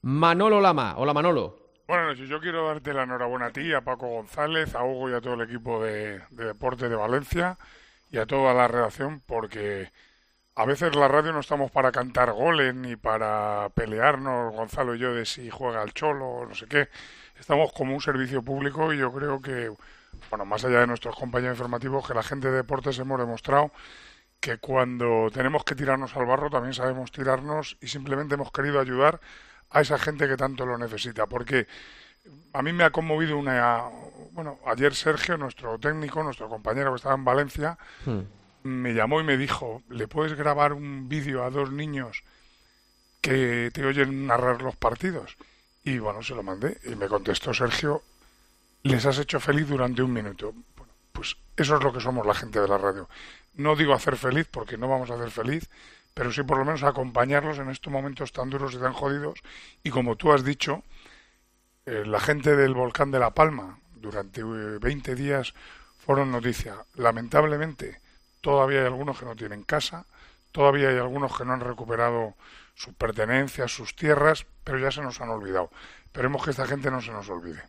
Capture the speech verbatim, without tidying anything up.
Manolo Lama. Hola, Manolo. Buenas noches, yo quiero darte la enhorabuena a ti, a Paco González, a Hugo y a todo el equipo de, de Deporte de Valencia y a toda la redacción, porque a veces la radio no estamos para cantar goles ni para pelearnos, Gonzalo y yo, de si juega el Cholo o no sé qué. Estamos como un servicio público y yo creo que, bueno, más allá de nuestros compañeros informativos, que la gente de deportes hemos demostrado que cuando tenemos que tirarnos al barro también sabemos tirarnos y simplemente hemos querido ayudar a esa gente que tanto lo necesita. Porque a mí me ha conmovido una... Bueno, ayer Sergio, nuestro técnico, nuestro compañero que estaba en Valencia, Hmm. me llamó y me dijo, ¿le puedes grabar un vídeo a dos niños que te oyen narrar los partidos? Y bueno, se lo mandé y me contestó Sergio, les has hecho feliz durante un minuto. Bueno, pues eso es lo que somos la gente de la radio. No digo hacer feliz porque no vamos a hacer feliz, pero sí por lo menos acompañarlos en estos momentos tan duros y tan jodidos. Y como tú has dicho, eh, la gente del volcán de La Palma durante eh, veinte días fueron noticia. Lamentablemente, todavía hay algunos que no tienen casa, todavía hay algunos que no han recuperado sus pertenencias, sus tierras, pero ya se nos han olvidado. Esperemos que esta gente no se nos olvide.